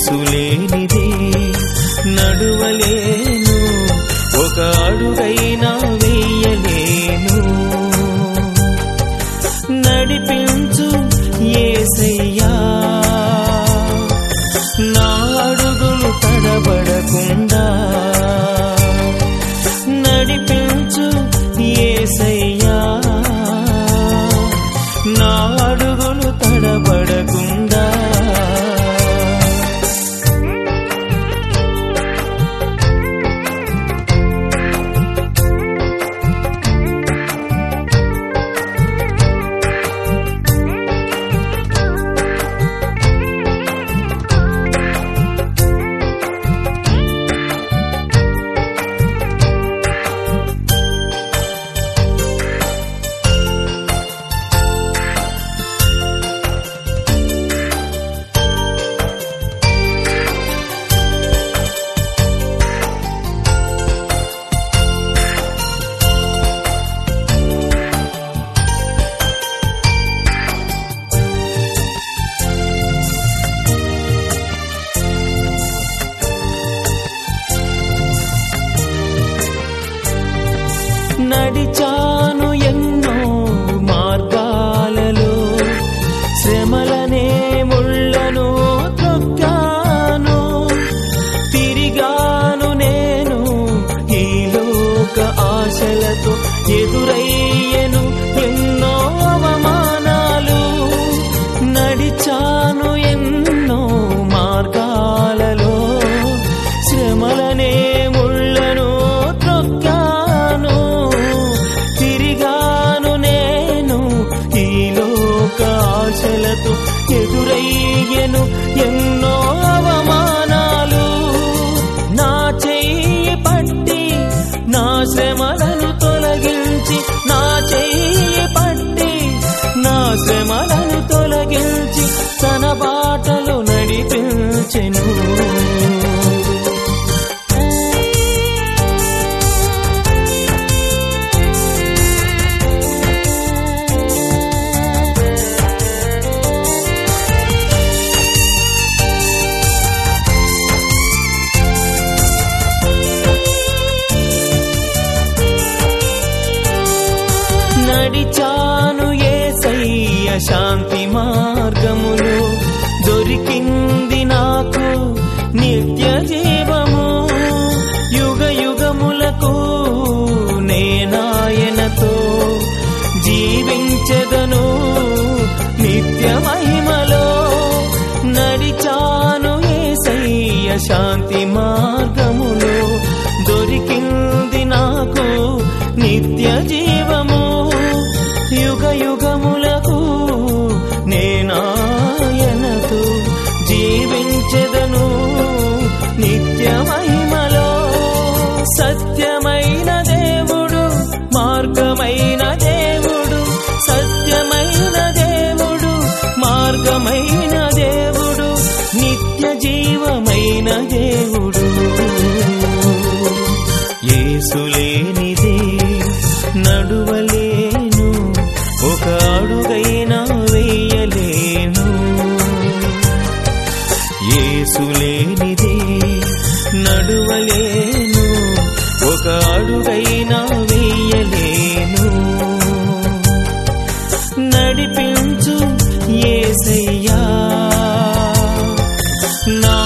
యేసు లేనిదే నడువలేను, ఒక అడుగైనా వేయలేను. నడిపించు యేసయ్యా, నా అడుగులు తడబడకుండా. నడిపించు యేసయ్యా, నా అడుగులు తడబడకుండా. నడిచాను ఎన్నో మార్గాలలో, శ్రమలనే ముళ్ళను తొక్కాను. తిరిగాను నేను ఈ లోక ఆశలతో, ఎదురయ్యను ఎన్నో అవమానాలు. నడిచాను ఎన్నో మార్గాలలో, శ్రమలనే ముళ్ళను త్రొక్కాను. తిరిగాను నేను ఈ లోక ఆశలతో, ఎదురయ్యను ఎన్నో అవమానాలు. నా చెయ్యి పట్టి నా శ్రమలను తొలగించి, నా చెయ్యి పట్టి నా శ్రమలను తొలగించి, తన బాటలో నడిపించెను. నడిచాను యేసయ్య శాంతి మార్గములు, దొరికింది నాకు నిత్య జీవము. యుగ యుగములకు నేనాయనతో జీవించెదను నిత్య మహిమలో. నడిచాను యేసయ్య శాంతి మార్గములు, దొరికింది నాకు నిత్య జీవము. యుగ యుగములకు నేనాయనతో జీవించెదను నిత్య మహిమలో. సత్యమైన దేవుడు, మార్గమైన దేవుడు, సత్యమైన దేవుడు, మార్గమైన దేవుడు, నిత్య జీవమైన దేవుడు. యేసు లేనిదే నడువలేను, ఒక అడుగైనా వేయలేను. యేసు లేనిదే నడువలేను, ఒక అడుగైనా వేయలేను. నడిపించు యేసయ్యా, నా